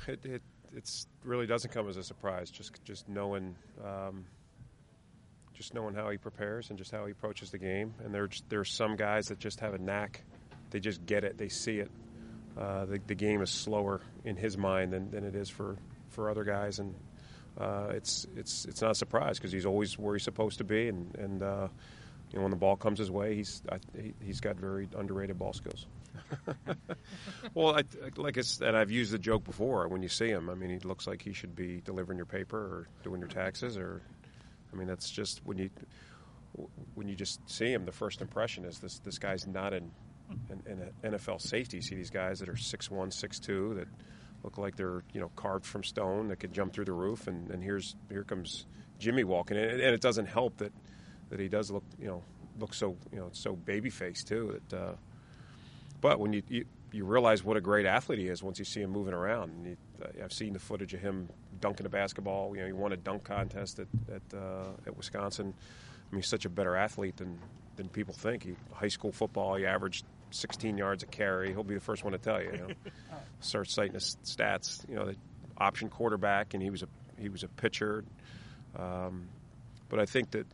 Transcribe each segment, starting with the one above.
It really doesn't come as a surprise. Just knowing how he prepares and just how he approaches the game. And there's some guys that just have a knack. They just get it. They see it. The game is slower in his mind than it is for other guys, and it's not a surprise because he's always where he's supposed to be. And when the ball comes his way, he's got very underrated ball skills. Well, and I've used the joke before. When you see him, I mean, he looks like he should be delivering your paper or doing your taxes, that's just when you just see him, the first impression is this guy's not an NFL safety. You see these guys that are 6'1", 6'2", that look like they're carved from stone, that could jump through the roof, and here comes Jimmy walking in, and it doesn't help that he does look so so baby faced too. But when you realize what a great athlete he is once you see him moving around. And I've seen the footage of him dunking a basketball. He won a dunk contest at Wisconsin. I mean, he's such a better athlete than people think. High school football, he averaged 16 yards a carry. He'll be the first one to tell you. Start citing his stats. The option quarterback, and he was a pitcher. But I think that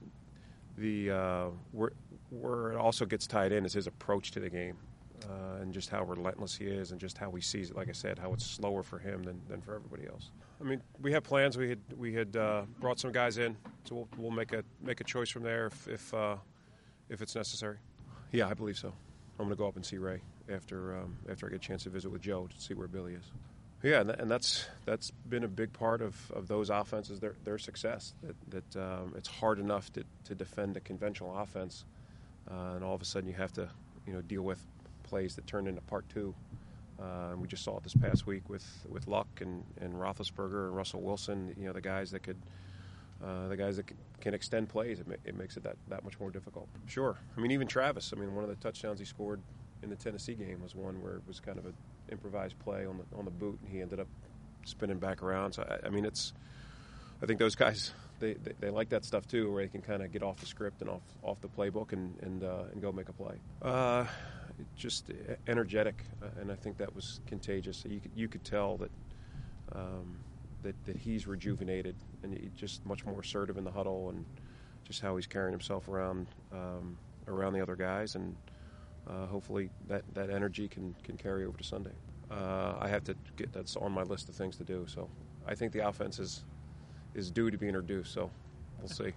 where it also gets tied in is his approach to the game. And just how relentless he is, and just how he sees it. Like I said, how it's slower for him than for everybody else. I mean, we have plans. We had brought some guys in, so we'll make a choice from there if it's necessary. Yeah, I believe so. I'm going to go up and see Ray after I get a chance to visit with Joe to see where Billy is. Yeah, and that's been a big part of those offenses, their success. That it's hard enough to defend a conventional offense, and all of a sudden you have to deal with plays that turn into part two. And we just saw it this past week with Luck and Roethlisberger and Russell Wilson. The guys that can extend plays. It makes it that much more difficult. Sure. I mean, even Travis. I mean, one of the touchdowns he scored in the Tennessee game was one where it was kind of an improvised play on the boot, and he ended up spinning back around. So I think those guys they like that stuff too, where they can kind of get off the script and off the playbook and go make a play. Just energetic, and I think that was contagious. You could tell that he's rejuvenated, and he's just much more assertive in the huddle, and just how he's carrying himself around the other guys, and hopefully that energy can carry over to Sunday. I have to that's on my list of things to do. So I think the offense is due to be introduced. So we'll see.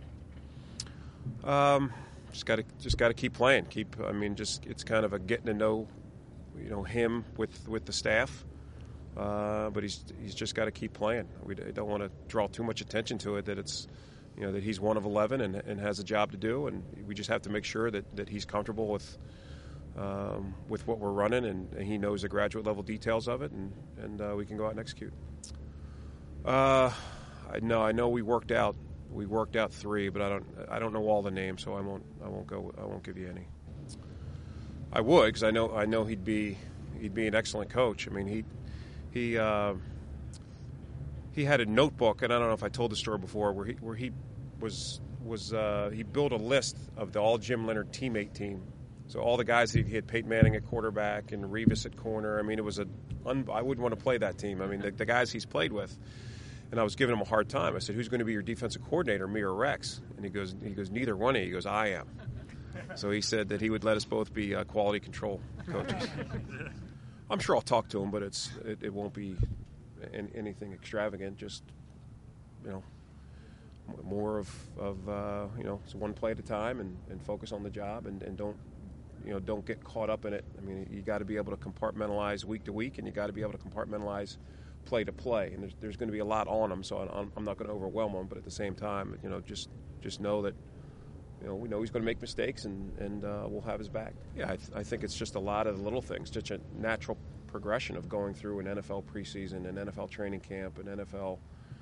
Just got to keep playing. It's kind of a getting to know, him with the staff. But he's just got to keep playing. We don't want to draw too much attention to it. That it's, that he's one of 11 and has a job to do. And we just have to make sure that he's comfortable with what we're running, and he knows the graduate level details of it, and we can go out and execute. I know we worked out 3, but I don't know all the names, so I won't give you any. I would, because I know he'd be an excellent coach. I mean, he had a notebook, and I don't know if I told the story before, where he built a list of the all Jim Leonhard teammate team. So all the guys he had, Peyton Manning at quarterback and Revis at corner. I mean, it was I wouldn't want to play that team. I mean, the guys he's played with. And I was giving him a hard time. I said, "Who's going to be your defensive coordinator, me or Rex?" And he goes, "Neither one of you." He goes, "I am." So he said that he would let us both be quality control coaches. I'm sure I'll talk to him, but it won't be anything extravagant. Just more of it's one play at a time, and focus on the job, and don't get caught up in it. I mean, you got to be able to compartmentalize week to week, and you got to be able to compartmentalize play to play, and there's going to be a lot on them, so I'm not going to overwhelm them. But at the same time, just know that we know he's going to make mistakes, and we'll have his back. Yeah, I think it's just a lot of the little things, just a natural progression of going through an NFL preseason, an NFL training camp, an NFL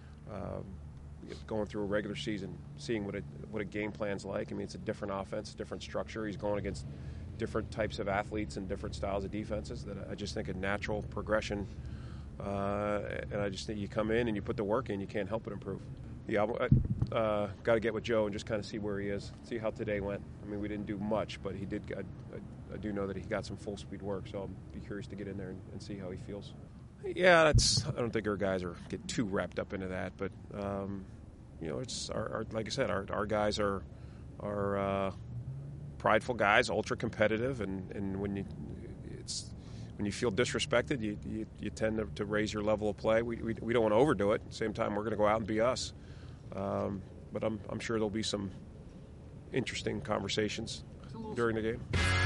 going through a regular season, seeing what a game plan's like. I mean, it's a different offense, different structure. He's going against different types of athletes and different styles of defenses. That I just think a natural progression. And I just think you come in and you put the work in, you can't help but improve. Yeah, I got to get with Joe and just kind of see where he is, see how today went. I mean, we didn't do much, but he did. I do know that he got some full speed work, so I'll be curious to get in there and see how he feels. Yeah, I don't think our guys get too wrapped up into that, but it's like I said, our guys are prideful guys, ultra competitive, and when you feel disrespected, you tend to raise your level of play. We don't want to overdo it. At the same time, we're going to go out and be us. But I'm sure there'll be some interesting conversations during the game.